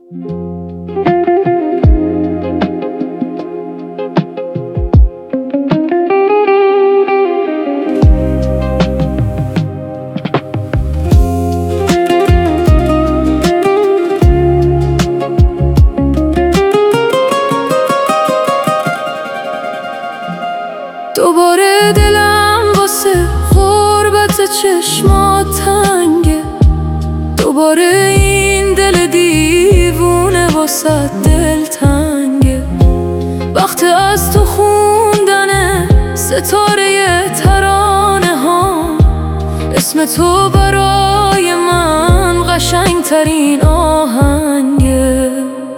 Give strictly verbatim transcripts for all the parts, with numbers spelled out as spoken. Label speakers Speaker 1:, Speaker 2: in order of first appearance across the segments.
Speaker 1: دوباره دلم واسه غربت چشمات تنگه، دوباره این دل دیوونه واسه دل تنگه. وقت از تو خوندن ستاره ترانه ها، اسم تو برای من قشنگ ترین آهنگه.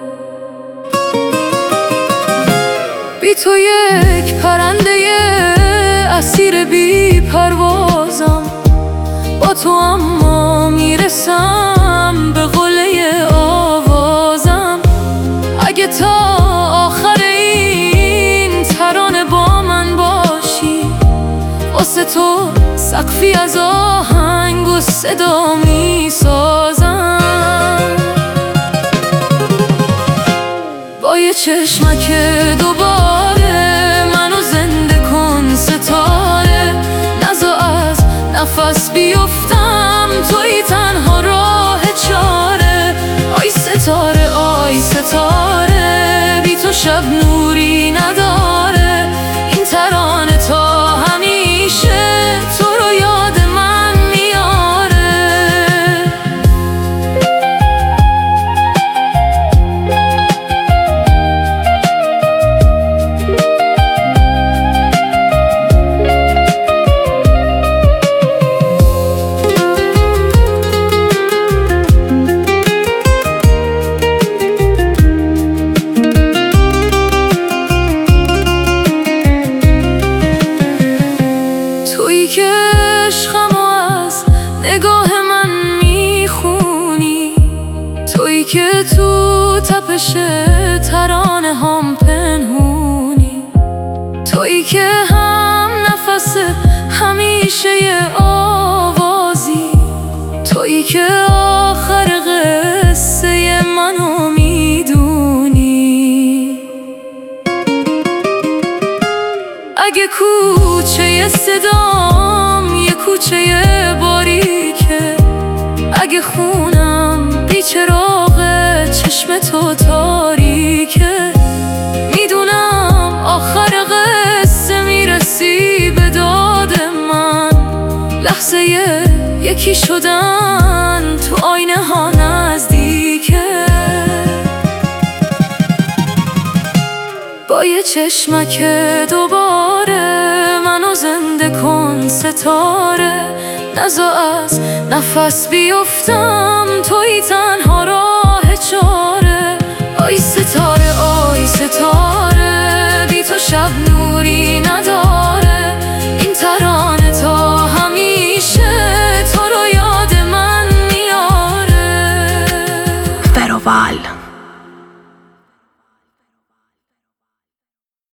Speaker 1: بی تو یک پرنده اسیر بی پروازم، با تو اما میرسم به قله آوازم. اگه تا آخر این ترانه با من باشی، واسه تو سقفی از آهنگ و صدا میسازم. با یه چشمک دوباره منو زنده کن ستاره، نزا از نفس بیفتم، توی تنها راه چاره. آی ستاره آی ستاره، بی تو شب نوری نداره. این ترانه تا همیشه تو رو یاد من میاره. تویی که عشقمو از نگاه من میخونی، تویی که تو تپش ترانه هم پنهونی، تویی که هم نفس همیشه آوازی، تویی که آخر قصه منو میدونی. اگه کوچه صدام یه کوچه باریکه، اگه خونم بی چراغ چشم تو تاریکه، میدونم آخر قصه میرسی به داد من. لحظه یکی شدن تو آینه ها نزدیکه. با یه چشمک دوباره منو زنده کن ستاره، نزا از نفس بیفتم، توی تنها را